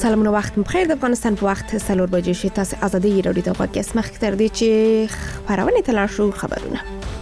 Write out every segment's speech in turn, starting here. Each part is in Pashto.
سلامونه وخت بخیر. د افغانستان په وخت 4 بجې شي. تاسو ازادي راډیو ته غوږ مخکې تر دې چې خبرونه تلل شو خبرونه.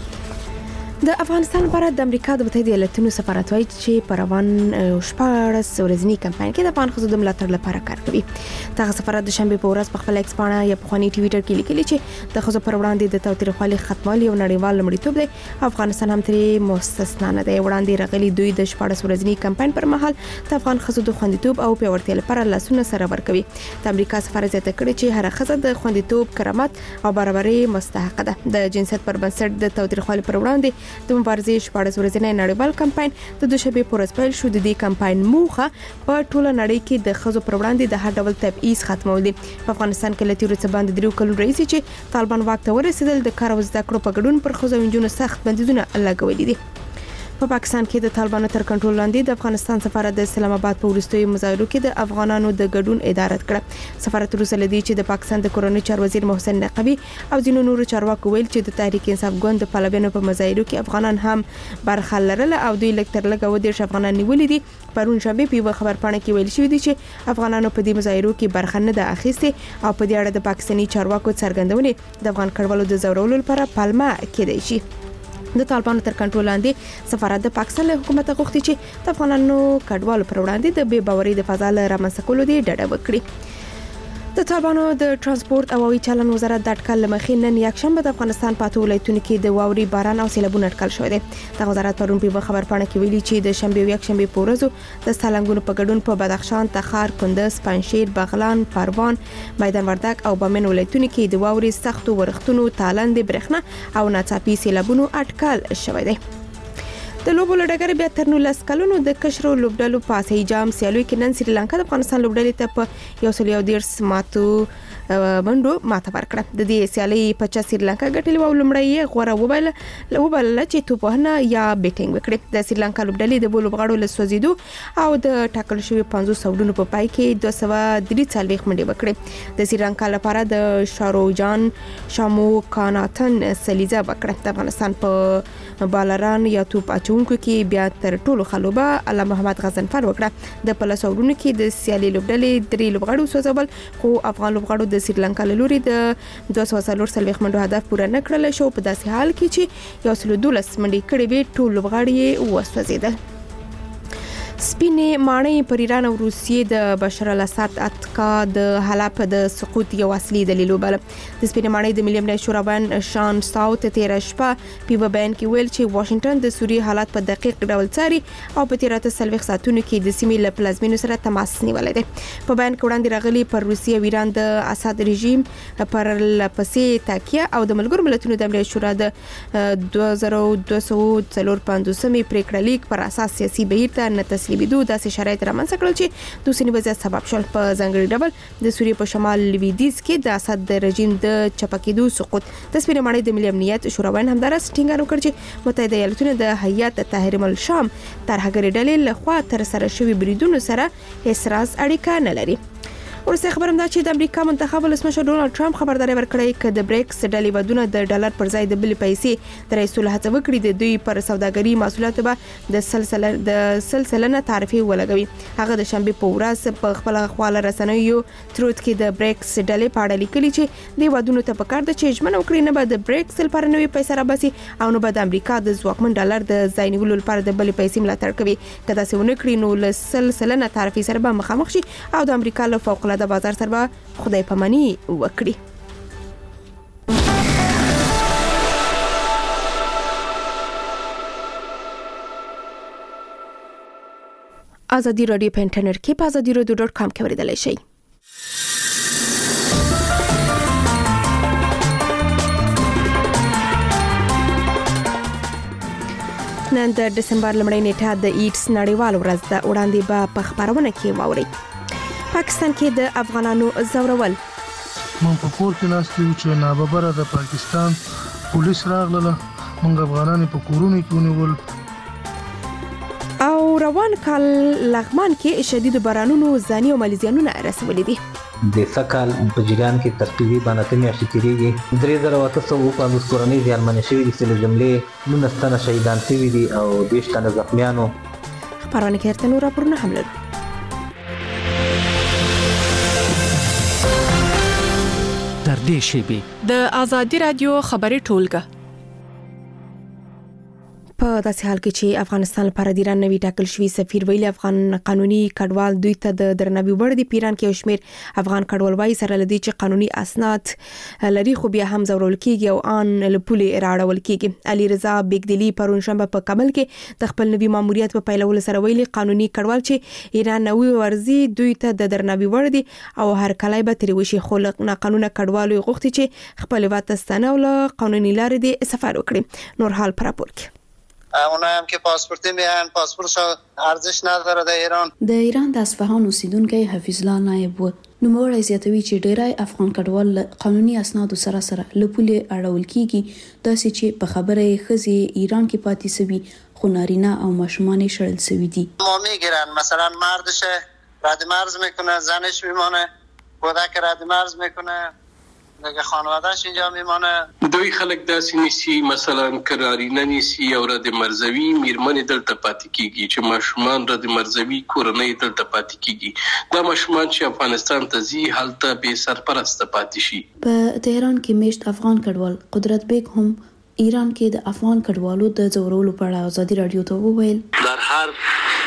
د افغانستان لپاره د امریکا د متحده ایالاتونو سفارت وايي چې په روان شپږ ورځنی کمپاین کې د افغان ښځو د ملاتړ لپاره کار کوي. دغه سفارت د شنبه په ورځ په خپل ایکس پاڼه یا په خواني ټویټر کې لیکلي چې د ښځو پر وړاندې د تاوتریخوالي ختمول یو نړیوال لومړیتوب دی. افغانستان هم ترې مستثنا نه دی. وړاندې راغلي دوی د 14 ورځنی کمپاین پر مهال د افغان ښځو د خوندیتوب او پیاوړتیا لپاره لاسونه سره ورکوي. د امریکا سفارت زیاته کړې چې هر ښځه د خوندیتوب، کرامت او برابرۍ مستحق ده. د جنسیت پر بنسټ د تاوتریخوالي پر وړاندې د مبارزې 14 ورځنی نړیوال کمپاین د دوشنبه پر ورځ پیل شو. د دې کمپاین موخه په ټوله نړۍ کې د ښځو پر وړاندې د هر ډول تبعیض ختمول دي. په افغانستان کې لتیرو څه باندې 3 کلونو راځي چې طالبان واک ته ورسېدل، د کار او زده کړو په ګډون پر ښځو او نجونو سخت بندیزونه لګولي دي. په پاکستان کې د طالبانو تر کنټرول لاندې د افغانستان سفارت د اسلام آباد په وروستیو مظاهرو کې د افغانانو د ګډون اداره کړه. سفارت وروسته لدی چې د پاکستان د کورنۍ چارو وزیر محسن نقوی او ځینو نورو چارواکو ویل چې د تحریک انصاف ګوند د پلویانو په مظاهرو کې افغانان هم برخه لرله او دوی لکه تر لږه ودیش افغانان نیولې دي. پرون شنبه په خبرپاڼه کې ویل شوی دی چې افغانانو په دې مظاهرو کې برخه نه ده اخیستې او په دې اړه د پاکستاني چارواکو څرګندونې د افغان کډوالو د زورولو لپاره پالمه کېدای شي. د طالبانو تر کنټرول لاندې سفارت د پاکستان له حکومت غوښتي چې د افغانانو کډوالو پر وړاندې د بې باورۍ د فضا له رامنځته کولو دی ډډه وکړي. د طالبانو د ترانسپورت او هوایي چلن وزارت د اټکل لمخې نن یکشنبه د افغانستان په 8 ولایتونو کې د واوري، باران او سیلابونو اټکل شوی دی. د وزارت پرون په خبرپاڼه کې ویلي چې د شنبه او یکشنبه په ورځو د سالنګونو په ګډون په بدخشان، تخار، کندز، پنجشیر، بغلان، پروان، میدان وردګ او بامیان ولایتونو کې د واوري، سختو ورښتونو، تالند، برېښنا او ناڅاپي سیلابونو اټکل شوی دی. د لوبو لړګر بیا تر 19 کلونو د کشرو لوبډلو په اسیایي جام سیالیو کې نن سریلانکا د افغانستان لوبډلې ته په 113 ماتو منډو ماته ورکړه. د دې سیالي په چا سریلانکا ګټلې او لومړی غوړه وبل چې توپونه یا بیټینګ وکړي. د سریلانکا لوبډلې د بولو بغاړو له سوزیدو او د ټاکل شوی 500 سودونو په پای کې 243 منډې وکړي. د سریلانکا لپاره د شاروجان شامو کاناتن سلیزه وکړه. د افغانستان په بالران یا توپ اچونکو کې بیا تر ټولو خلوبه الله محمد غزنفر وکړه. د پلسودونو کې د سیالي لوبډلې 3 لوبغاړو سوزول، خو افغان لوبغاړو د سریلانکا له لوري د 240 منډو هدف پوره نه کړل شو. په داسې حال کې چې 112 منډې کړې وې، ټول لوبغاړي وسوځیدل. سپینې ماڼۍ پر ایران او روسیې د بشار الاسد اتکا د حلب د سقوط یو اصلي دلیل وباله. د سپینې ماڼۍ د ملي امنیت شورابان شان ساوت تیر شپه په بیان کې ویل چې واشنگټن د سوریې حالات په دقیق ډول څاري او په تیر 3 ساعتونو کې د سیمې له پلازمینو سره تماس نیولای دی. په بیان کې وړاندې راغلي پر روسیې او ایران د اسد رژیم پر لپسې تاکیه او د ملګرو ملتونو د امنیت شورا د 2254 پریکړه لیک پر اساس سیاسي بهیر ته نه تسلیمیدو داسې شرایط رامنځته کړل چې د اوسني وضعیت سبب شول. په ځانګړي ډول د سوریې په شمال لویدیځ کې د اسد د رژیم د چپکېدو سقوط. د سپینې ماڼۍ د ملي امنیت شوراویان همدارس ټینګار وکړ چې متحده ایالاتونه د هیئت تحریم الشام ترهګرۍ ډلې لخوا تر سره شوي بریدونو سره هیڅ راز اړیکه نه لري. ورسته خبرم دا چې د امریکا منتخب ولسمشر ډونالد ټرمپ خبرداري ورکړې چې د بریکس ډلې ودونه د ډالر پر ځای د بل پیسې د رئیسول هڅه وکړي د دوی پر سوداګري محصولاتو به د سلسله تعرفه ولګوي. هغه د شنبه په ورځ په خپل خواله رسنیو تروت کې د بریکس ډلې په اړه لیکلي چې د ودونو ته پکار د چېجمن وکړي نه به د بریکس لپاره نوې پیسې راباسي او نه به د امریکا د ځواکمن ډالر د ځای نیولو لپاره د بل پیسې ملاتړ کوي. که تاسو ونه کړئ نو له سلسله تعرفه سره به مخامخ شي او د امریکا له فوق د بازار سره به خدای پاماني وکړي. ازادي رادیو په انټرنیټ کې په azadieradio.com کې اوریدلای شئ. نن د دسمبر لومړۍ نیټه د ایډز نړیوال ورځ ده. وړاندې به په خبرونه کې واورئ. پاکستان کې د افغانانو زورول. من په کور کې ناست یو چې ناببره د پاکستان پولیس راغله، موږ افغانان په کورونو کې ونیول. او روان کال لغمان کې شدید بارانونو ځاني او مالي زیانونه رسولي دي. د سکهال په جریان کې ترتیبي باندې میاشتې تیریږي. 3850 کورنۍ زیانمنې شوې دي چې له جملې 19 تنه شهیدان شوي دي او 20 تنه زخمیانو. خبرونه کې ارته نور راپورونه هم لرو. نږدې شیبې. د آزادي رادیو خبري ټولګه. په داسې حال کې چې افغانستان لپاره د ایران نوی ټاکل شوی سفیر ویل افغان قانوني کډوال دوی ته د درناوي وړ دي. پیران کې شمیر افغان کډوال وايي سره لدی چې قانوني اسناد لري خو بیا هم زورول کیږي او ان لپولې راړول کیږي. علي رضا بیگدلی پرون شنبه په کابل کې د خپل نوی ماموریت په پیلولو سره ویلي قانوني کډوال چې ایران نوی ورزي دوی ته د درناوي وړ دي او هر کله به تری وشي خو نه قانون کډوالو غوښتي چې خپل وطن او قانوني لارې دي سفر وکړي. نور حال پر راپور کې اونایی هم که پاسپورتی میان پاسپورتش ارزش نداره در ایران. د ایران د اصفهان اوسیدونکو حفیظ الله نایب و نوموړی زیاتوي چې ډیری افغان کډوال قانوني اسنادو سره له پولې اړول کیږي داسې چې په خبره خزي ایران کې پاتې سوي خو نارینه او ماشومان شړل سوي دي. ما میگیرن مثلا مردش رد مرز میکنه زنش میمانه کودک رد مرز میکنه دیگه خانواده‌اش اینجا میمانه. دوی خلک داسې نیسی مثلا قرارینه نیسی او رد مرزوی میرمن دلته پاتې کیږي چې ماشومان رد مرزوی کورنۍ دلته پاتې کیږي. دا ماشومان چې افغانستان ته ځي هلته به سرپرست پاتې شي. په تهران کې میشت افغان کډوال قدرت بیگ هم ایران کې د افغان کډوالو د ځورولو په اړه آزادي رادیو ته وویل در هر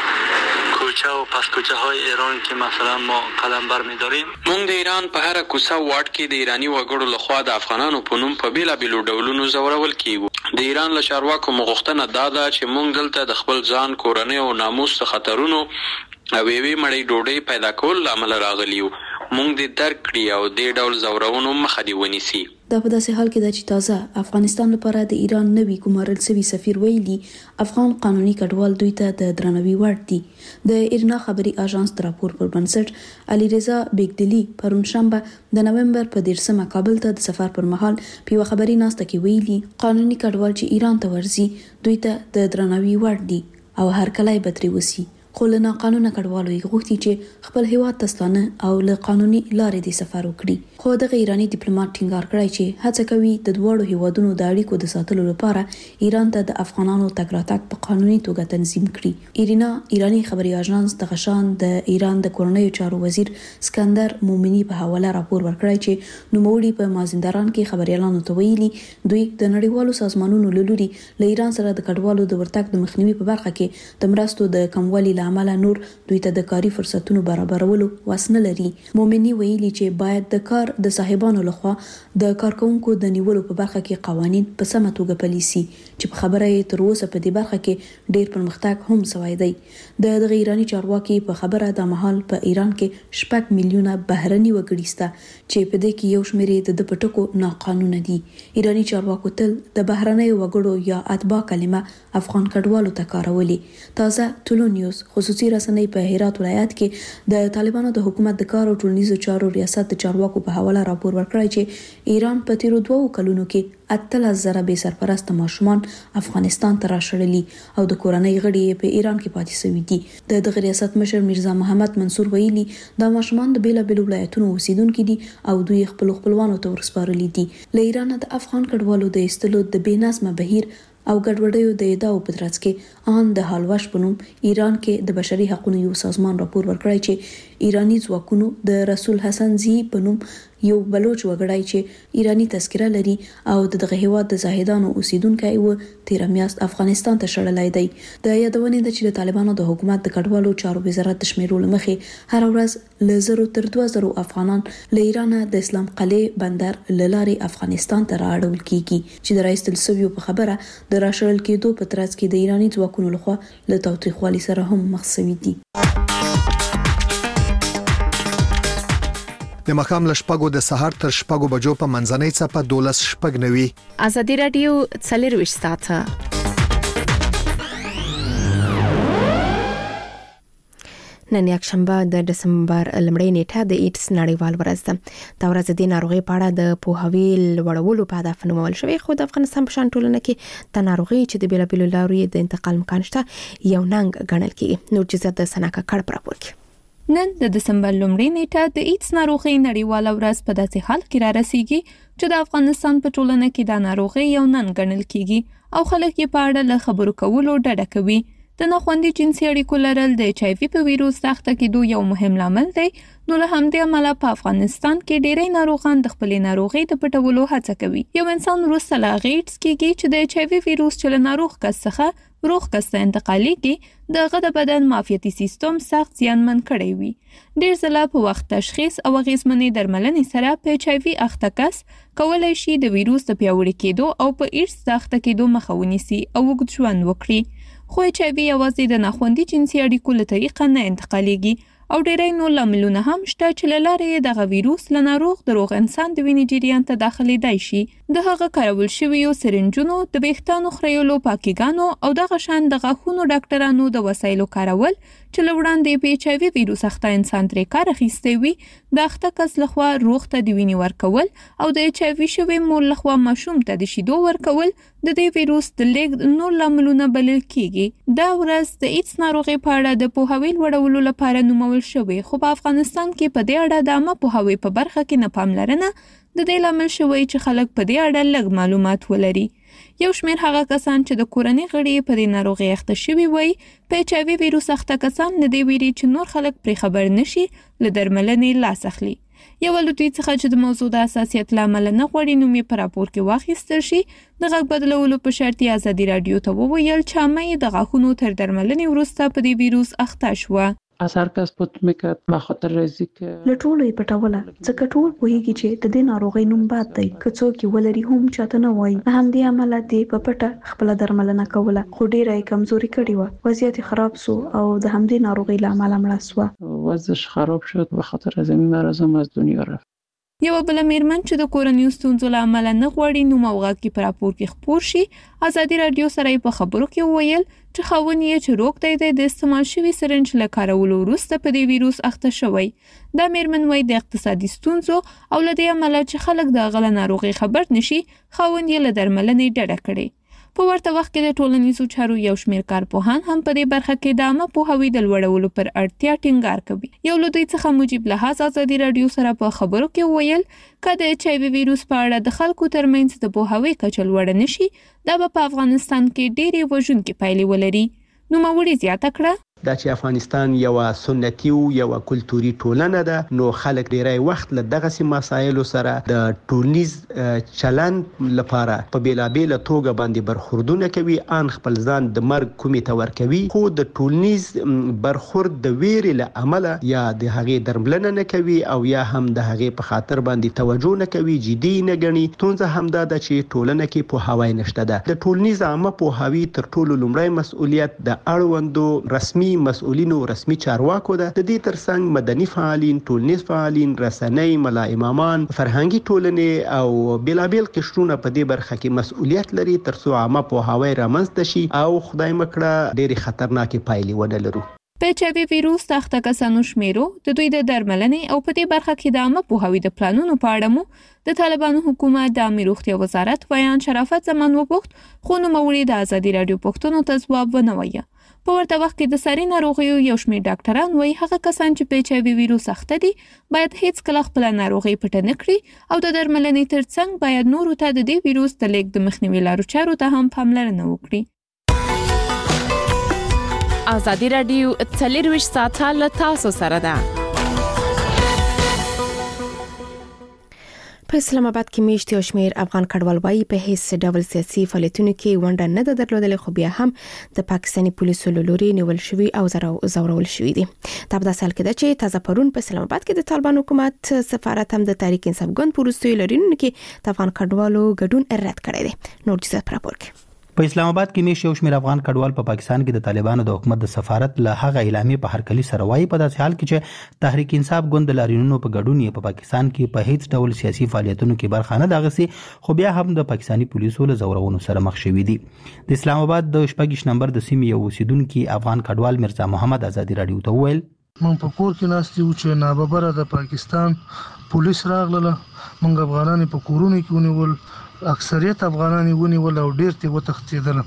کوچه و پس کوچه های ایران که مثلا ما قلم بر می داریم مونږ د ایران په هر کوڅه واټ کې د ایرانی وګړو لخوا د افغانانو په نوم په بیلابیلو ډولونو زورول کیږي. د ایران له چارواکو مغوښتنه دا ده چې مونږ دلته د خپل ځان کورنۍ او ناموس خطرونو او وی مړی ډوډۍ پیدا کول لامل راغلیو. مونږ د درک کړی او د ډول زورونو مخه دی ونیسي. دا په داسې حال کې ده چې تازه افغانستان لپاره د ایران نوی ګمارل شوی سفیر ویلي افغان قانوني کډوال دوی ته د درناوي وړ دي. د ایرنا خبري اژانس د راپور پر بنسټ علي رضا بیگدلی پرون شنبه د نومبر په 13 کابل ته د سفر پر مهال په خبري ناسته کې ویلي قانوني کډوال چې ایران ته ورځي دوی ته د درناوي وړ دي او هر کله به تری وسی. خو له ناقانونه کډوالو یې غوښتي چې خپل هیواد ته ستانه او له قانوني لارې د سفر وکړي. خو د ایرانی ډیپلوماټ ټینګار کړی چې هڅه کوي د دوړو هیوادونو د اړیکو د ساتلو لپاره ایران ته د افغانانو تګ راتګ په قانوني توګه تنظیم کړي. ایرانی خبري اژانس د غشان د ایران د کورنیو چارو وزیر اسکندر مومنی په حواله راپور ورکړی چې نوموړي په مازندران کې خبريالانو ته ویلي دوی د نړیوالو سازمانونو له لوري له ایران سره د کډوالو د ورتګ د مخنیوي په برخه کې د مرستو د کموالي عمل نور دوی ته د کاري فرصتونو برابرولو وسنه لري. مومنی ویلي چې باید د کار د صاحبانو لخوا د کارکونکو د نیولو په برخه کې قوانين په سمه توګه پلي سي چې په خبره یې تر اوسه په دې برخه کې ډېر پرمختګ هم شوی دی. د ایرانی چارواکي په خبره د محل په ایران کې 6 میلیونه بهرني وګړي سته چې په دې کې یو شمېر د پټکو ناقانونه دي. ایرانی چارواکو تل د بهرني وګړو یا اتباع کلمه افغان کډوالو ته کارولي. تازه ټولو نیوز خصوصي رسنۍ په هرات ولایت کې د طالبانو د حکومت د کار او ټولنیزو چارو ریاست د چارواکو په حواله راپور ورکړی چې ایران په تیرو 2 کلونو کې 8000 بے سرپرست ماشومان افغانستان ته راشړلي او د کورنۍ غړي په ایران کې پاتې شوي دي. د ریاست مشر میرزا محمد منصور ویلي دا ماشومان د بیلابیلو ولایتونو اوسیدونکو دي او دوی خپل خپلوانو ته ورسپارلي دي. له ایران د افغان کډوالو د ایستلو د بېنظمه بهیر او ګډوډیو د ادعاو په ترڅ کې ان د حالواش په نوم ایران کې د بشري حقوقو یو سازمان راپور ورکړی چې ایرانی ځواکونو د رسول حسن زی په نوم یو بلوچ وګړی چې ایرانی تذکره لري او دغه هیواد د زاهدانو اوسیدونکو و 13 میاشت افغانستان ته شړلای دی. د یادونه ده چې د طالبانو د حکومت د کډوالو چارو وزارت د شمیرو لمخې هر ورځ له 0 تر 2000 افغانان له ایران د اسلام قلعه بندر لاري افغانستان ته راړول کیږي چې د رئیس تلسویو په خبره د راشړل کېدو په ترڅ کې د ایرانی ځواکونو لخوا له تاوتریخوالي سره هم مخ شوي دي. د مخام لشپګو د سحر تر شپګو بجو په منځنۍ صفه 12 شپګ نوي. آزادي رادیو څلرويش ساعته نن یکشنبه د دسمبر لمړۍ نیټه د ایډز نړیوال ورځ ده. دا ورځ د ناروغي په اړه د پوهاوي لوړولو په هدف نومول شوی خو د افغانستان په شان ټولنه کې د ناروغي چې د بیلابیلو لارو د انتقال امکان شته یو ننګ ګڼل کیږي. نور جزئیات د سناکا کړ پر راپور کې. نن د دسمبر لومړۍ نیټه د ایډز ناروغي نړیواله ورځ په داسې حال کې را رسیږي چې د افغانستان په ټولنه کې د ناروغي یو ننګ ګڼل کیږي او خلک یې په اړه له خبرو کولو ډډه کوي. د ناخوندي جنسي اړیکو لرل د HIV په ویروس سخته کېدو یو مهم لامل دی. نو له همدې امله په افغانستان کې ډېری ناروغان د خپلې ناروغۍ د پټولو هڅه کوي. یو انسان وروسته له هغې اډز کېږي چې د HIV ویروس چې له ناروغ کس څخه روغ کس ته انتقالېږي د هغه د بدن معافیتي سیستم سخت زیانمن کړی وي. ډېر ځله په وخت تشخیص او اغېزمنې درملنې سره په HIV اخته کس کولی شي د ویروس د پیاوړي کېدو او په ایډز د اخته کېدو مخه ونیسي او اوږد ژوند وکړي. خو HIV یوازې د ناخوندي جنسي اړیکو له طریقه نه انتقالېږي او ډېری نور لاملونه هم شته چې له لارې یې دغه ویروس له ناروغ د روغ انسان د وینې جریان ته داخلېدای شي. د هغه کارول شویو سرنجونو، د ویښتانو خریولو پاکیګانو او دغه شان د غاښونو ډاکټرانو د وسایلو کارول چې له وړاندې په HIV ویروس اخته انسان ترې کار اخیستی وي، د اخته کس لخوا روغ ته د وینې ورکول او د HIV شوي مور لخوا ماشوم ته د شیدو ورکول د دې ویروس د لیږد نور لاملونه بلل کیږي. دا ورځ د ایډز ناروغۍ په اړه د پوهاوي لوړولو لپاره نومول شوې، خو په افغانستان کې په دې اړه د عامه پوهاوي په برخه کې نه پاملرنه د دې لامل شوی چې خلک په دې اړه لږ معلومات ولري. یو شمېر هغه کسان چې د کورنۍ غړي په دې ناروغۍ اخته شوي وي په HIV ویروس اخته کسان له دې ویري چې نور خلک پرې خبر نشي له درملنې لاس اخلي. یو له دوی څخه چې د موضوع د حساسیت له امله نه غواړي نوم یې په راپور کې واخیستل شي، د غږ بدلولو په شرط یې ازادي راډیو ته وویل چې عامه یې د غاښونو تر درملنې وروسته په دې ویروس اخته شوه. از هر کس پت میکرد به خاطر ریزی که لټولو یې پټوله ځکه ټول پوهیږي چې د دې ناروغۍ نوم باد دی، که څوک یې ولري هم چاته نه وایي. له همدې امله دې په پټه خپله درملنه کوله، خو ډېره یې کمزوري کړې وه، وضعیت یې خراب سو او د همدې ناروغۍ له امله مړه سوه. وضعش خراب شد به خاطر از این مرض هم از دنیا رفت. یوه بله میرمن چې د کورنیو ستونزو له امله نه غواړي نوم او غږ کې په راپور کې خپور شي، ازادي راډیو سره یې په خبرو کې وویل چې خاوند یې چې روغ دی د استعمال شوي سرنج له کارولو وروسته په دې ویروس اخته شوی. دا میرمن وایي د اقتصادي ستونزو او له دې امله چې خلک د هغه له ناروغۍ خبر نشي، خاوند یې له درملنې ډډه کړې. په ورته وخت کې د ټولنیزو چارو یو شمېر کارپوهان هم په دې برخه کې د عامه پوهاوي د لوړولو پر اړتیا ټینګار کوي. یو له دوی څخه مجیب لحاظ ازادي راډیو سره په خبرو کې وویل که د HIV ویروس په اړه د خلکو ترمنځ د پوهاوي کچه لوړه نشي، دا به په افغانستان کې ډېرې وژونکې پایلې ولري. نوموړي زیاته کړه دا چې افغانستان یو سنتي او یو کلتوري ټولنه ده، نو خلک ډیری وخت له دغه مسایلو سره د ټولنیز چلند لپاره په بیلابیل توګه باندې برخوردونه کوي، ان خپل ځان د مرګ کومې ته ورکوي، خو د ټولنیز برخورد د ویرې له امله یا د هغې درملنه نه کوي او یا هم د هغې په خاطر باندې توجه نه کوي، جدي نه ګڼي. ستونزه همدا ده چې ټولنه کې پوهاوی نشته ده. د ټولنیز عامه پوهاوي تر ټولو لومړی مسؤلیت د اړوندو رسمي مسؤلینو رسمي چارواکو ده. د دې ترڅنګ مدني فعالین، ټولنیز فعالین، رسنۍ، ملا امامان، فرهنګي ټولنې او بیلابیل قشرونه په دې برخه کې مسؤلیت لري ترڅو عامه پوهاوی رامنځته شي او خدای مکړه ډېرې خطرناکې پایلې ونه لرو. په HIV ویروس د اخته کسانو شمیرو، د دوی د درملنې او په دې برخه کې د عامه پوهاوي د پلانونو په اړه مو د طالبانو حکومت د عامه روغتیا وزارت ویان شرافت زمان وپوښت، خو نوموړي د ازادي راډیو پوښتنو ته ځواب ونه وایه. په ورته وخت کې د ساري ناروغیو یو شمېر ډاکټران وایي هغه کسان چې په HIV ویروس اخته دي باید هیڅ کله خپله ناروغي پټه نه کړي او د درملنې ترڅنګ باید نورو ته د دې ویروس د لیږد د مخنیوي لارو چارو ته هم پاملرنه وکړي. ازادي راډیو 24 ساعته له تاسو سره ده. په اسلام آباد کې میشت یو شمېر افغان کډوال وایي په هیڅ ډول سیاسي فعالیتونو کې ونډه نه ده درلودلې، خو بیا هم د پاکستاني پولیسو له لوري نیول شوي او ځورول شوي دي. دا په داسې حال کې ده چې تازه پرون په اسلام آباد کې د طالبان حکومت سفارت هم د تحریک انصاف ګوند په وروستیو لړیزونو کې د افغان کډوالو ګډون رد کړی دی. نور جزئیات په راپور کې. په اسلام آباد کې میشت یو شمېر افغان کډوال په پاکستان کې د طالبانو د حکومت د سفارت له هغه اعلامیې په هرکلي سره وایي په داسې حال کې چې تحریک انصاف ګوند د لاریونونو په ګډون یې په پاکستان کې په هیڅ ډول سیاسي فعالیتونو کې برخه نه ده اخیستې، خو بیا هم د پاکستاني پولیسو له ځورونو سره مخ شوي دي. د اسلام آباد د 26 نمبر د سیمې یو اوسیدونکي افغان کډوال مرزا محمد ازادي راډیو ته وویل من په کور کې ناست یو چې ناببره د پاکستان پولیس راغله، موږ افغانان په کورونو کې ونیول، اکثریت افغانان ونیول او ډیر ته وتښتیدل.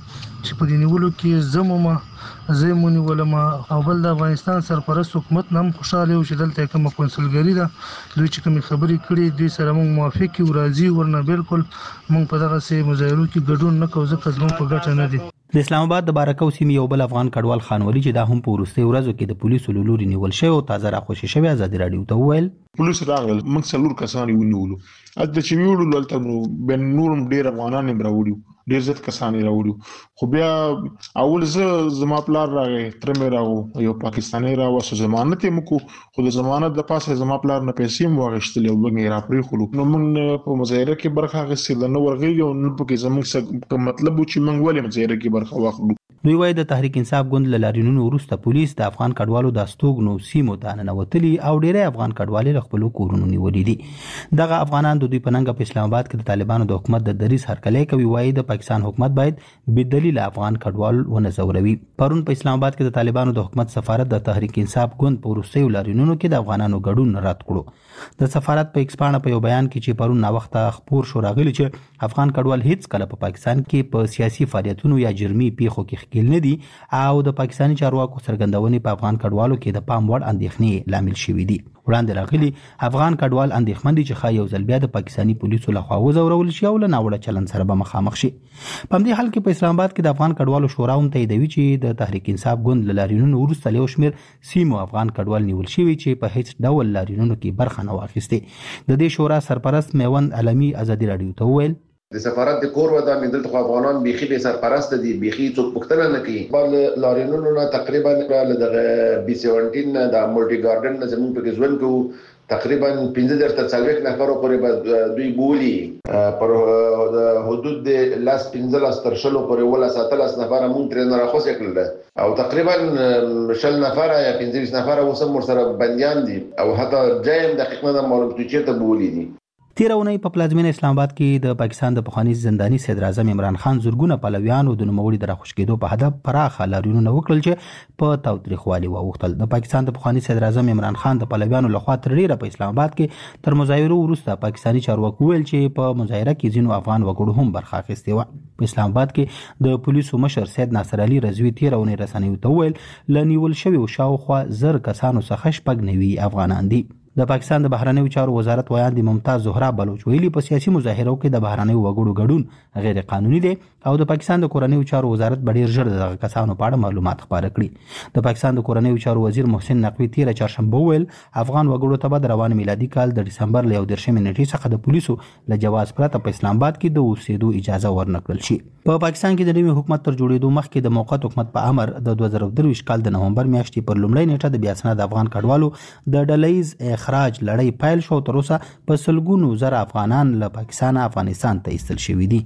چې په دې نیولو کې زمومه زمونی ولما او بل د افغانستان سرپرست حکومت نام خوشاله او چې دلته کوم کونسلګری ده دوی چې کوم خبرې کړي دوی سره موږ موافق یو راضي ورنه بالکل موږ په دغه سي مظاهرو کې ګډون نه کوو ځکه زموږ په ګټه نه دي. د اسلام آباد د بارکو سیمې یو بل افغان کډوال خان ولی چې دا هم په وروستي ورځو کې د پولیسو له لوري نیول شوی او تازه راخوشي شوی ازادي راډیو ته وویل پولیس راغل موږ څلور کسان ونیولو د چې ویوړو لته بن نورم ډیر افغانان راوړو ډیر ځت کسان راوړو خو بیا اول زما پلار راغی تر مې راو یو پاکستاني راو ضمانت یې مکو خو د ضمانت د پاسه زما پلار نه پیسې مو واغشتلې او بګی را پرې خلو نو موږ په مظاهره کې برخه غوښتل نو ورغلی او نو په کې زموږ مطلب چې موږ ولې مظاهره کې برخه واخلو. دوی وايي د تحریک انصاف ګوند له لارینونو وروسته پولیس د افغان کډوالو د استوګنو سیمو ته ننوتلي او ډېری افغان کډوالې له خپلو کورونو نیولي دي. دغه افغانان د دوی په ننګه په اسلام آباد کې د طالبانو د حکومت د دریځ هرکلی کوي. وايي د پاکستان حکومت باید بدلیل افغان کډوال ونه ځوروي. پرون په اسلام آباد کې د طالبانو د حکومت سفارت د تحریک انصاف ګوند په وروستیو لارینونو کې د افغانانو ګډون رد کړو. د سفارت په ایکسپانه په یو بیان کې چې پرون ناوخته خبر شو راغلی چې افغان کډوال هیڅ کله په پاکستان کې په سیاسي فعالیتونو یا جرمي پیښو کې ښکیل نه دي او د پاکستاني چارواکو څرګندونې په افغان کډوالو کې د پام وړ اندېښنې لامل شوي دي. وړاندې راغلي افغان کډوال اندېښمن دي چې ښایي یو ځل بیا د پاکستاني پولیسو لخوا وځورول شي او له ناوړه چلند سره به مخامخ شي. په همدې حال کې په اسلام آباد کې د افغان کډوالو شورا هم تاییدوي چې د تحریک انصاف ګوند له لارینونو وروسته له یو شمېر سیمو افغان کډوال نیول شوي چې په هیڅ ډول لارینونو کې برخه نه واخیستې. د دې شورا سرپرست میوند علمي ازادي راډیو ته وویل د سفارت د کور ودا مې دلته افغانان بيخي به سرپرست دي بيخي څوک پښتنه نه کوي بل لارینونو نه تقریبا د بي 17 د ملټي ګارډن نه زموږ په ځوان کو تقریبا 15 تر 40 نفر پورې دوی بولی پر حدود د لاس 15 تر شلو پورې ولا 17 نفر مونږ تر نه راخوسه کړل او تقریبا شل نفر یا 15 نفر وسم سره بنديان دي او حتی جایم دقیقاً معلومات چې ته بولی دي. تیر اونۍ په پلازمینه اسلام آباد کې د پاکستان د پخواني زنداني صدر اعظم عمران خان زورګونه پلویانو د نوموړي د راخوش کېدو په هدف پراخه لاریونونه وکړل چې په تاوتریخوالي واوښتل. د پاکستان د پخواني صدر اعظم عمران خان د پلویانو لخوا تر ډیره په اسلام آباد کې تر مظاهرو وروسته پاکستاني چارواکو ویل چې په مظاهره کې ځینو افغان وګړو هم برخه اخیستې وه. په اسلام آباد کې د پولیسو مشر سید ناصر علي رضوي تیر اونۍ رسنیو ته وویل له نیول شویو شاوخوا 1000 کسانو څخه 9 افغانان دي. د پاکستان د بهرنیو چارو وزارت ویاندې ممتاز زهرا بلوچ ویلي په سیاسي مظاهرو کې د بهرنیو وګړو ګډون غیر قانوني دی او د پاکستان د کورنیو چارو وزارت به ډیر ژر دغه کسانو په اړه معلومات خپاره کړي. د پاکستان د کورنیو چارو وزیر محسن نقوي تیر چهارشنبه ویل افغان وګړو ته به د روان میلادي کال د ډسمبر له 11 نیټې څخه د پولیسو له جواز پرته په اسلام آباد کې د اوسېدو اجازه ورنکړل شي. په پاکستان کې د نوي حکومت تر جوړېدو مخکې د موقت حکومت په امر د 2023 کال د نومبر میاشتې پر لومړۍ نیټه د بیا اسناد افغان کډوالو د ډلهیز اخراج لړۍ پیل شو. تر اوسه په سلګونو زره افغانان له پاکستان افغانستان ته ایستل شوي دي.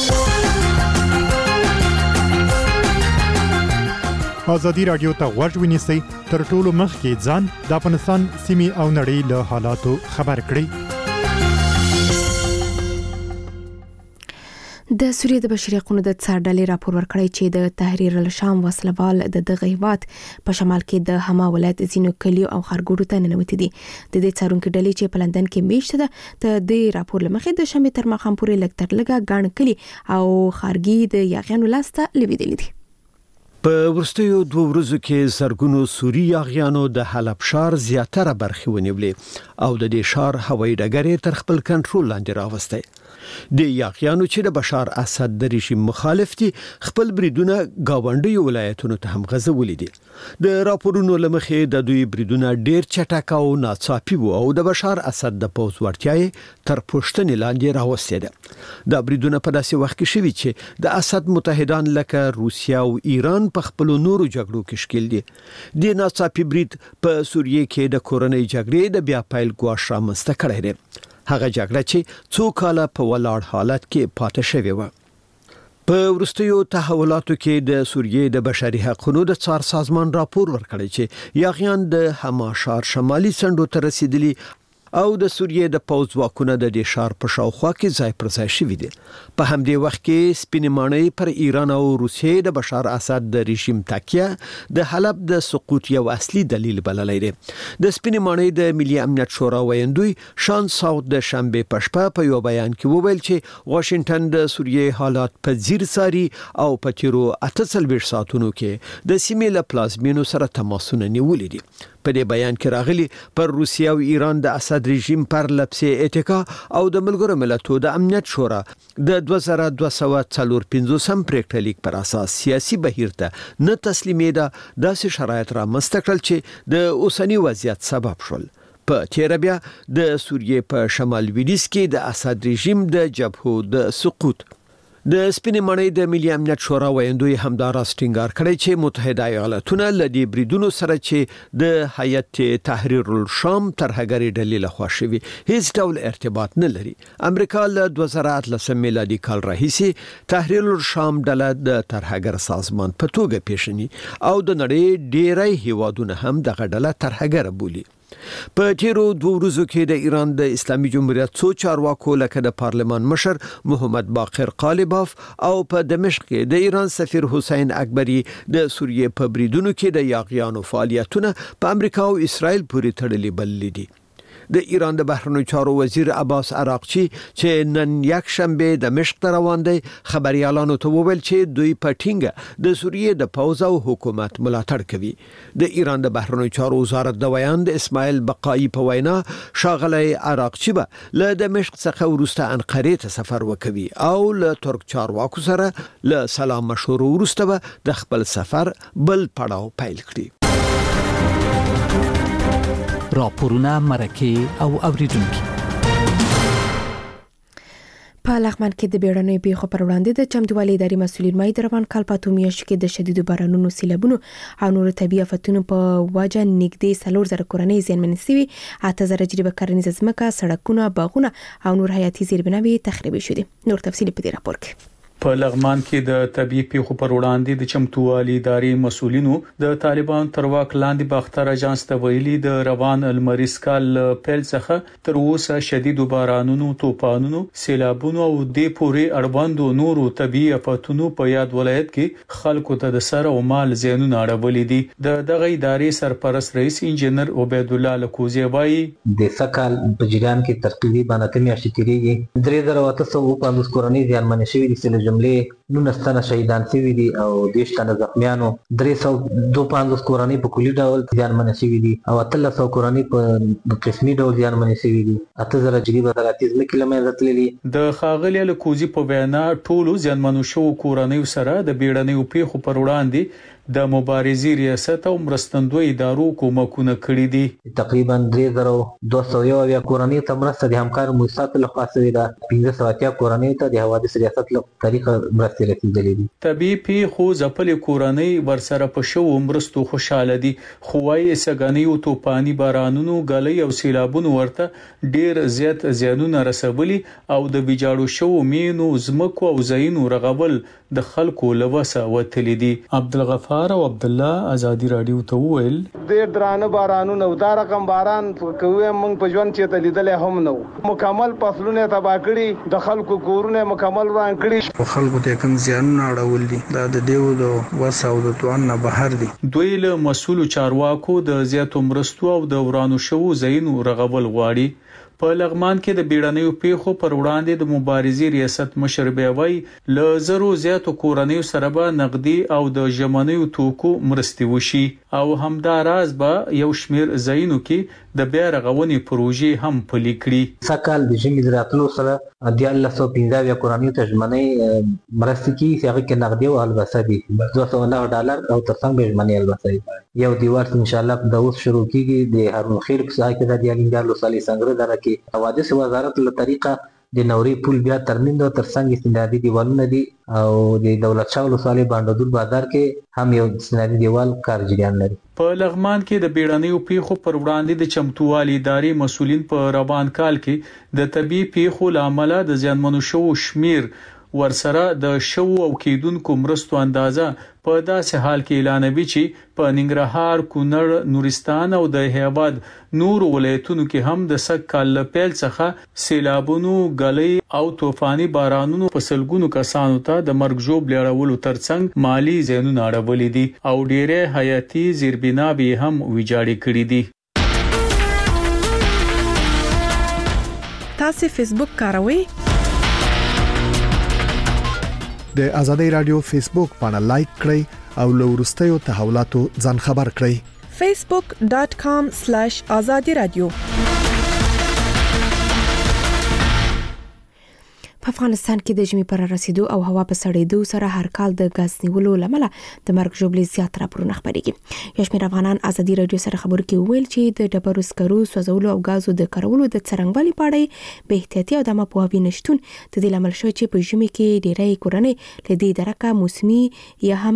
ازادي راډیو ته غوږ ونیسئ تر ټولو مخکې ځان د افغانستان سیمې او نړۍ له حالاتو خبر کړئ. د سوریې د بشري حقوقو د څار ډلې راپور ورکړی چې د تحریر الشام وسلوال د دغه هیواد په شمال کې د حما ولایت ځینو کلیو او ښارګوټو ته ننوتي دي. د دې څارونکو ډلې چې په لندن کې میشته ده د دې راپور له مخې د شنبې تر ماښام پورې لږ تر لږه ګڼ کلي او ښارګي د یاغیانو لاسته لوېدلي دي. په وروستیو 2 ورځو کې زرګونو سوري یاغیانو د حلب ښار زیاتره برخې ونیولې او د دې ښار هوایي ډګر تر خپل کنټرول لاندې راوستی. د یاغیانو چې د بشار اسد د رژیم مخالف دي خپل بریدونه گاونډي ولایتونو ته هم غځولي دي. د راپورونو لمخې د دوی بریدونه ډیر چټک او ناڅاپي وو او د بشار اسد د پوز وړتیاي تر پوښتنې لاندې راوستي ده. د بریدونه په داسې وخت کې شوي چې د اسد متحدان لکه روسیا او ایران په خپل نورو جګړو کې شکل دي. د ناڅاپي برید په سوریې کې د کورنۍ جګړې د بیا پیل ګواښ رامنځته کړی دی. هغه جګړه چې څو کاله په ولاړ حالت کې پاتې شوې وه. په وروستیو تحولاتو کې د سوریې د بشري حقوقو د څار سازمان راپور ورکړی چې یاغیان د حما ښار شمالي څنډو ته رسیدلي او د سوریې د پوځ ځواکونه د دې ښار په شاوخوا کې ځای پر ځای شوي دي. په همدې وخت کې سپینې ماڼۍ پر ایران او روسیې د بشار اسد د رژیم تکیه د حلب د سقوط یو اصلي دلیل بللی دی. د سپینې ماڼۍ د ملي امنیت شورا ویاندوی شان ساوت د شنبې په شپه په یو بیان کې وویل چې واشنگټن د سوریې حالات په ځیر څاري او په تیرو 48 ساعتونو کې د سیمې له پلازمینو سره تماسونه نیولي دي. په دې بیان کې راغلي پر روسیه او ایران د اسد رژیم پر لپسې اتکا او د ملګرو ملتونو د امنیت شورا د 2245 پریکړه لیک پر اساس سیاسي بهیر ته نه تسلیمېده داسې شرایط را مستقل چې د اوسنی وضعیت سبب شول. په تیر بیا د سوریې په شمال لویدیځ کې د اسد رژیم د جبهو د سقوط. د سپینې ماڼۍ د ملي امنیت شورا ویاندوی همداراز ټینګار کړی چې متحده ایالاتونه له دې بریدونو سره چې د هیئت تحریر الشام ترهګرې ډلې لخوا شوي هیڅ ډول ارتباط نه لري. امریکا له 2018 میلادي کال راهیسې تحریر الشام ډله د ترهګر سازمان په توګه پیژني او د نړۍ ډیری هیوادونه هم دغه ډله ترهګر بولي. په تیرو 2 ورځو کې د ایران د اسلامي جمهوریت څو چارواکو لکه د پارلمان مشر محمد باقر قالباف او په دمشق کې د ایران سفیر حسین اکبری د سوریې په بریدونو کې د یاغیانو فعالیتونه په امریکا او اسرائیل پورې تړلي بللي دي. د ایران د بهرنیو چارو وزیر عباس عراقچی چې نن یک شنبه دمشق ته روان دی خبريالانو ته وویل چې دوی په ټینګه د سوریې د پوځ او حکومت ملاتړ کوي. د ایران د بهرنیو چارو وزارت د ویاند اسماعیل بقایی په وینا شاغلی عراقچی به له دمشق څخه وروسته انقرې ته سفر وکوي او له ترک چارواکو سره له سلام مشورو وروسته به د خپل سفر بل پړاو پیل کړي. راپورونه مرکه او اوریدونکو په لغمان کې د بیړنیو پیښو پر وړاندې د چمتووالي اداري مسؤلین وايي د روان کال په اته میاشتو کې د شدیدو بارانونو، سیلابونو او نورو طبیعي آفتونو په وجه نږدې 4000 کورنۍ زیانمنې شوي، 8000 جریبه کرنیزه ځمکه، سړکونه، باغونه او نور حیاتي زیربناوې تخریب شوي. نور تفصیل په دې راپور کې. په لغمان کې د طبيعي پیښو پر وړاندې د چمتووالي اداري مسؤلینو د طالبان تر واک لاندې باختر اجانس ته ویلي د روان المریز کال پیل څخه تر اوسه شدید بارانونو، طوفانونو، سیلابونو او د پورې اړوندو نورو طبيعي آفتونو په یاد ولایت کې خلکو ته د سر او مال زیانونه اړولې دي. د دغه ادارې سرپرست رئیس انجنیر عبید الله لکوزی وایي د سکهال په جریان کې تقریبا 9 میاشتې تیریږي. 3815 کورنۍ زیانمنې شوي دي، جملې 19 تنه شهیدان شوي دي او 10 تنه زخمیانو. 352 کورنۍ په کلي ډول زیانمنې شوي دي او 1300 کورنۍ په قسمي ډول زیانمنې شوي دي. 8000 جریبه زراعتي ځمکې له منځه تللي. د ښاغلي لکوزي په وینا ټولو زیانمنو شوو کورنۍ سره د بیړنیو پیښو پر وړاندې د مبارزې ریاست او مرستندوی ادارو کومکونه کړي دي. تقریبا 3201 کورنۍ ته مرسته د همکار مؤسسات له خوا شوې ده. 1580 کورنۍ ته د حوادث ریاست له طریقه مرستې رسیدلې دي. طبيعي پیښو ځپلې کورنۍ ورسره په شو مرستو خوشاله دي، خو وايي سګنۍ او توپاني بارانونو، غلې او سیلابونو ورته ډیر زیات زیانونه رسولي او د ویجاړو شو مینو زمکو او زینو رغول د خلکو لوسه وتلی دي. عبدالغفار او عبد الله ازادي رادیو ته ویل ډیر درانه بارانونه او دا رقم باران کوي موږ په ژوند چې تلیدل هم نو مکمل فصلونه تباہ کړي، د خلکو کورونه مکمل وران کړي، خلکو ته کوم زیانونه اړول دي. دا د دیو د وسه او د توان نه بهر دي. دوی له مسؤل چارواکو د زیاتو مرستو او د ورانو شو زینو رغول غواړي. په لغمان کې د بیړنیو پیښو پر وړاندې د مبارزې ریاست مشر بیاوي له زرو زیاتو کورنیو سره به نقدي او د ژمنیو توکو مرستې وشي او همداراز به یو شمیر زینو کې د بیا رغونې پروژې هم پلي کړي. سکهال د ژمي د راتلو سره 1915 کورنیو ته ژمنۍ مرستې کې هغه کې نقدي او البسه دي $209 او ترڅنګ به ژمنۍ البسه یو دیوار ان شاء الله د اوس شروع کیږي. د هارون خیر په ځای کې د دیالینګالو صالح څنګه درکې حوادث وزارت له طریقه د نوري پول بیا ترمیم د ترڅنګ استندادي دیوالونه دي او د دولت شاه ولسوالۍ باندې بازار کې هم یو استندادي دیوال کار جریان لري. په لغمان کې د بیړنیو پیښو پر وړاندې د چمتووالي ادارې مسؤلین په روان کال کې د طبي پیښو لامل د زیانمنو شوو شمیر ورسره د شو او کېدونکو مرستو اندازه په داسې حال کې اعلانوي چې په ننګرهار، کونړ، نورستان او د هیواد نور ولایتونو کې هم د سږ کال پیل څخه سیلابونو، غلې او طوفاني بارانونو په سلګونو کسانو ته د مرګ ژوب لیړولو ترڅنګ مالی زیانونه اړولې دي او ډېرې حیاتي زیربناوې هم ویجاړې کړې دي. تاسو فیسبوک کاروئ؟ د آزادۍ رادیو فیسبوک باندې لایک کړئ او له وروستیو تحولاتو ځان خبر کړئ. facebook.com/azadi-radio په افغانستان کې د ژمي پر رسیدو او هوا په سړېدو سره هر کال د غاز نیولو لامل د مرګ ژوبلې زیات راپورونه خبرېږي. یو شمېر افغانان آزادي رادیو سره خبرو کې ویل چې د ډبرو سکرو سوځولو او غازو د کارولو د څرنګوالي په اړه به احتیاطي او د پوهاوي نشټون د دې لامل شو چې په ژمي کې ډېرې کورنۍ له دې درکه موسمي یا هم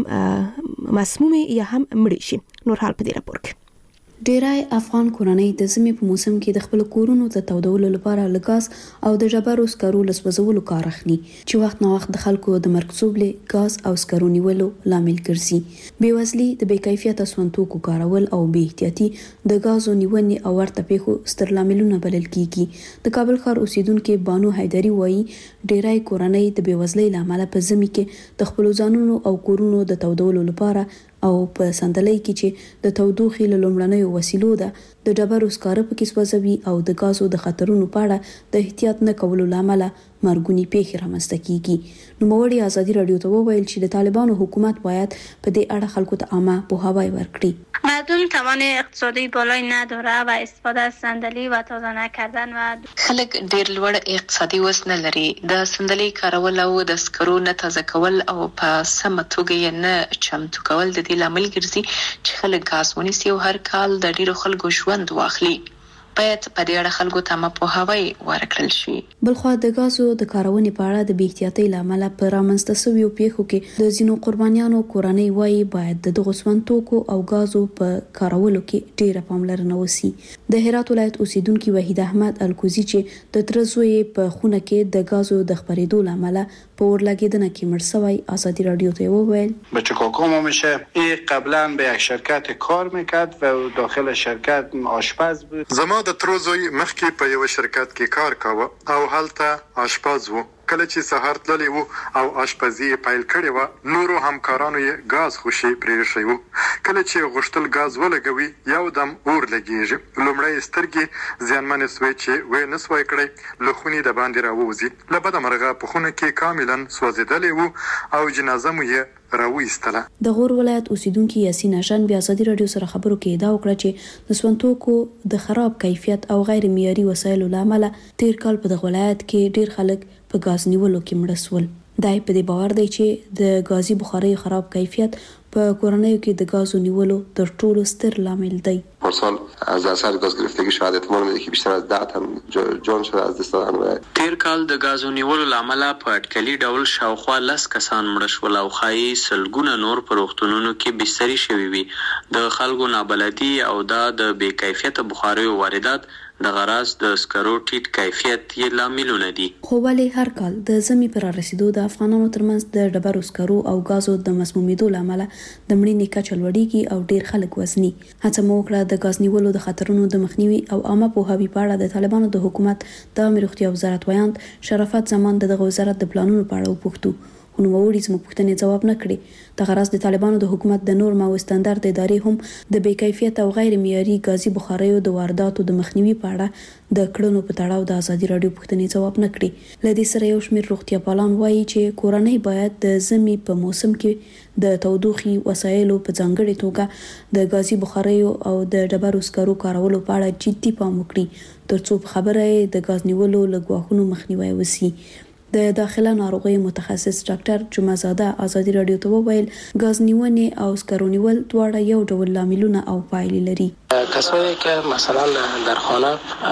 مسمومه یا هم مړ شي. نور حال په دې راپور کې ډیری افغان کورنۍ د ژمي په موسم کې د خپل کورونو د تودولو لپاره لګاس او د ډبرو سکرو لسوځولو کار اخلي چې وخت نه وخت د خلکو د مرګ ژوبلې غاز او سکرو نیولو لامل ګرځي. بیوزلي، د بې کیفیته سونتوکو کارول او بې احتیاطي د غازو نیونې او ورته پیښو ستر لاملونه بلل کیږي. د کابل ښار اوسیدونکو بانو حیدری وایي ډیری کورنۍ د بیوزلۍ لامل په ژمي کې د خپل ځانونو او کورونو د تودولو لپاره او په سندلۍ کې چې د تودوخې له لومړنیو وسیلو ده د ډبرو سکاره پکې سوځوي او د غازو د خطرونو په اړه د احتیاط نه کولو لامل مرګونی پیښې رامنځته کیږي. نوموړي آزادي رادیو ته وویل چې د طالبانو حکومت باید په دې اړه خلکو ته عامه پوهاوی ورکړي. مردم توان اقتصادی بالایی نداره و استفاده از صندلی و تازه نکردن و خلک ډیر لوړ اقتصادي وس نه لري. د صندلی کارول او د سکرو نه تازه کول او په سمه توګه یې نه چمتو کول د دې لامل ګرځي چې خلک غاز ونیسي او هر کال د ډیرو خلکو ژوند واخلي. باید په دې اړه خلکو ته پوهاوی ورکړل شي. بلخو د غازو د کارونې په اړه د بې احتیاطۍ لامل په رامنځته شویو پیښو کې د ځینو قربانیانو کورنۍ وایي باید د دغو سونتوکو او غازو په کارولو کې ډیره پاملرنه وشي. د هرات ولایت اوسیدونکو وحید احمد الکوزی چې د ترزوی په خونه کې د غازو د خبرېدو لامل په ورلګیدنه کې مړ شوی آزادي رادیو ته وویل بچه کاکام میشه این قبلا به یک شرکت کار میکرد و داخل شرکت آشپز بود. زما د تروزوی مخکې په یو شرکت کې کار کاوه او هلته آشپز وو. کله چې سهار تللی وو او آشپزي پیل کړې و نورو همکارانو یې غاز خوشي پرې شوی وو. کله چې غشتل غاز ولګوي یو دم اور لګیږي. لومړی سترګې زیانمن سوي چې وې نسوي کړی لخونی د باندې راووزي. لبد مرغه په خونه کې کاملا سوځیدلې وو او جنازه مو یې راوېستله. د غور ولایت اوسیدونکو یاسین هاشان بیا آزادي رادیو سره خبرو کې ادعا وکړه چې د سونتوکو د خراب کیفیت او غیر معیاري وسایلو لامل تیر کال په دغه ولایت کې ډیر خلک په غاز نیولو کې مړ شول. دای په دې باور دی چې د غازي بخاري خراب کیفیت په کورنیو کې د غازو نیولو تر ټولو ستر لامل دی. پارسال از اثر گاز گرفتگی شاید احتمال میده که بیشتر از 10 تن جان شده از دست دادن. تیر کال د غازو نیولو لامل په اټکلي ډول شاوخوا 10 کسان مړ شول او خایي سلګونه نور په روغتونونو کې بستري شوي وي. د خلکو نابلدي او د بې کیفیت بخاري واردات د غراز د سکرو ټیټ کیفیت یې لاملونه دي. خو ولې هر کال د ژمي پر رسیدو د افغانانو ترمنځ د ډبرو سکرو او غازو د مسمومیدو لامل د مړینې کچه لوړیږي او ډیر خلک وزني. هڅه مو وکړه د غاز نیولو د خطرونو د مخنیوي او عامه پوهاوي په اړه د طالبانو د حکومت د عامه روغتیا وزارت ویاند شرافت زمان دغه وزارت د پلانونو په اړه وپوښتو. نوموړي زموږ پوښتنې ځواب نه کړي. د غرض د طالبانو د حکومت د نورم او ستاندارد ادارې هم د بې کیفیت او غیر معیاري غازي بخاریو د وارداتو د مخنیوي په اړه د کړنو په تړاو د آزادي رادیو پوښتنې ځواب نه کړي. لدې سره یو شمېر روغتیا پالان وایي چې کورنۍ باید د ژمي په موسم کې د تودوخي وسایلو په ځانګړي توګه د غازي بخاریو او د ډبرو سکرو کارولو په اړه جدي پام وکړي ترڅو په خبره د غاز نیولو له ګواښونو مخنیوي وشي. د داخله ناروغي متخصص ډاکټر جمعه زاده آزادي رادیو ته وویل غاز نیونې او سکرو نیول دواړه یو ډول لاملونه او پایلې لري. کسایی که مثلا در خانه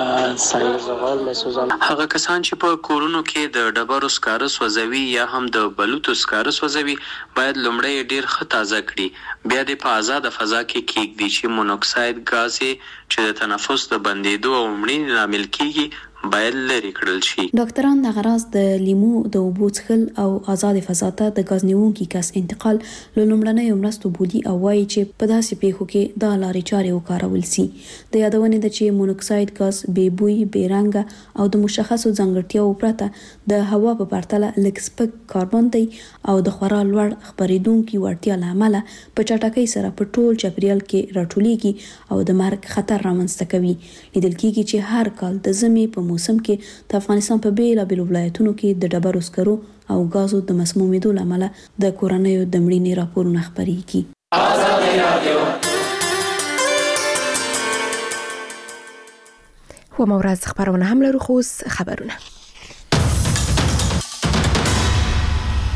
سنگ زغال میسوزن هغه کسان چې په کورونو کې د ډبرو سکاره سوځوي یا هم د بلوتو سکاره سوځوي باید لومړی ډیر ښه تازه کړي. بیا د په آزاد فضا کې کېږدي چې مونوکساید غاز چې د تنفس د بندېدو او مړینې لامل کیږي باید لري کړل شي. ډاکټران د غراز د لیمو د اوبو څښل او آزاد فضا ته د غاز نیونکي کس انتقال له لومړنیو مرستو بولي او وایي چې په داسې پیښو کې دا لارې چارې وکارول شي. د یادونې د چې مونوکساید غاز بې بوی، بې رنګه او د مشخصو ځانګړتیاو پرته د هوا په پرتله لږ سپک کاربن دی او د خورا لوړ خپرېدونکي وړتیا له امله په چټکۍ سره په ټول چاپیریال کې راټولیږي او د مرګ خطر رامنځته کوي. لیدل کېږي چې هر کال د ژمي په موسم کې د افغانستان په بیلابیلو ولایتونو کې د ډبرو سکرو او غازو د مسمومیدو له امله د کورنیو د مړینې راپورونه خپریږي. و مورز خبرونه هم لرو، خو خبرونه